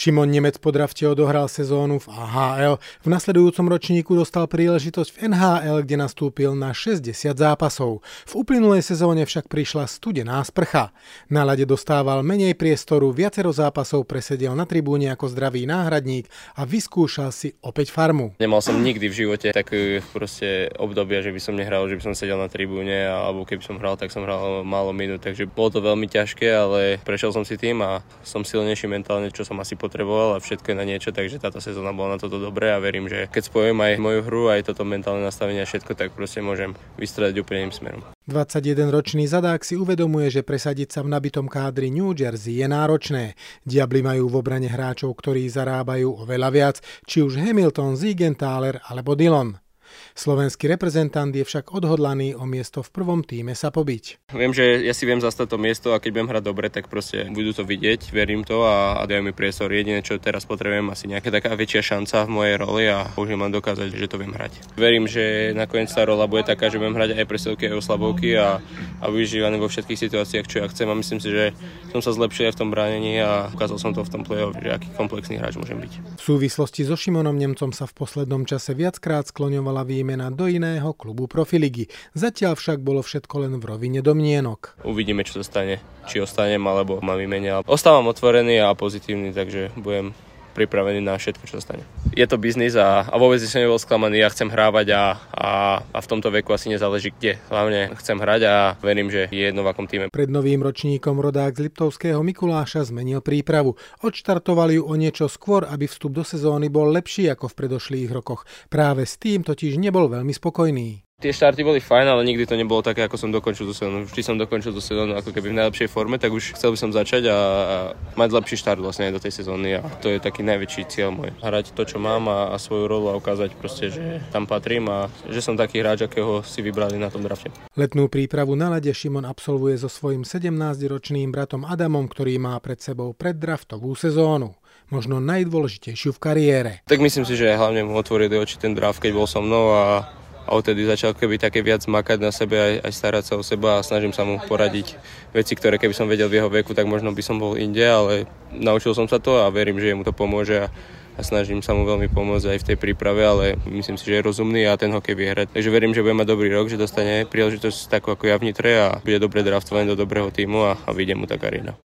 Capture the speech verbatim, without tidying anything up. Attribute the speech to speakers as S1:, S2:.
S1: Šimon Nemec po drafte odohral sezónu v á há el. V nasledujúcom ročníku dostal príležitosť v en há el, kde nastúpil na šesťdesiat zápasov. V uplynulej sezóne však prišla studená sprcha. Na ľade dostával menej priestoru, viacero zápasov presedel na tribúne ako zdravý náhradník a vyskúšal si opäť farmu.
S2: Nemal som nikdy v živote také proste obdobie, že by som nehral, že by som sedel na tribúne, alebo keby som hral, tak som hral málo minút, takže bolo to veľmi ťažké, ale prešiel som si tým a som silnejší mentálne, čo som asi potreboval, a všetko je na niečo, takže táto sezóna bola na toto dobré a verím, že keď spojím aj moju hru, aj toto mentálne nastavenie a všetko, tak proste môžem vystrelať úplne iným smerom.
S1: dvadsaťjedenročný zadák si uvedomuje, že presadiť sa v nabitom kádri New Jersey je náročné. Diabli majú v obrane hráčov, ktorí zarábajú oveľa viac, či už Hamilton, Siegenthaler alebo Dillon. Slovenský reprezentant je však odhodlaný o miesto v prvom tíme sa pobiť.
S2: Viem, že ja si viem zastať to miesto a keď budem hrať dobre, tak proste budú to vidieť, verím to a, a dajú mi priestor. Jediné, čo teraz potrebujem, asi nejaká taká väčšia šanca v mojej roli a už mám dokázať, že to viem hrať. Verím, že nakoniec tá rola bude taká, že budem hrať aj presilovky, aj oslabovky a, a využívaný vo všetkých situáciách, čo ja chcem, a myslím si, že som sa zlepšil aj v tom bránení a ukázal som to v tom play-off, že aký komplexný hráč môžem byť.
S1: V súvislosti so Šimonom Nemcom sa v poslednom čase viackrát skloňovala výmena do iného klubu Profiligy. Zatiaľ však bolo všetko len v rovine domnienok.
S2: Uvidíme, čo sa stane. Či ostanem, alebo ma vymenia. Ostávam otvorený a pozitívny, takže budem pripravený na všetko, čo sa stane. Je to biznis a, a vôbec som nebol sklamaný. Ja chcem hrávať a, a, a v tomto veku asi nezáleží kde. Hlavne chcem hrať a verím, že je jedno v akom týme.
S1: Pred novým ročníkom rodák z Liptovského Mikuláša zmenil prípravu. Odštartovali ju o niečo skôr, aby vstup do sezóny bol lepší ako v predošlých rokoch. Práve s tým totiž nebol veľmi spokojný.
S2: Tie štarty boli fajn, ale nikdy to nebolo také, ako som dokončil tú sezónu. Vždy som dokončil tú sezónu ako keby v najlepšej forme, tak už chcel by som začať a, a mať lepší štart vlastne aj do tej sezóny, a to je taký najväčší cieľ môj. Hrať to, čo mám a, a svoju rolu a ukázať proste, že tam patrím a že som taký hráč, akého si vybrali na tom drafte.
S1: Letnú prípravu na ľade Šimon absolvuje so svojím sedemnásťročným bratom Adamom, ktorý má pred sebou preddraftovú sezónu. Možno najdôležitejšiu v kariére.
S2: Tak myslím si, že hlavne mu otvoril oči ten draft, keď bol so mnou, a A odtedy začal keby také viac makať na sebe, aj, aj starať sa o seba a snažím sa mu poradiť veci, ktoré keby som vedel v jeho veku, tak možno by som bol inde, ale naučil som sa to a verím, že mu to pomôže a, a snažím sa mu veľmi pomôcť aj v tej príprave, ale myslím si, že je rozumný a ten hokej vie hrať. Takže verím, že bude mať dobrý rok, že dostane príležitosť takú ako ja v Nitre a bude dobre draftovaný do dobrého tímu a, a vyjde mu tá kariéra.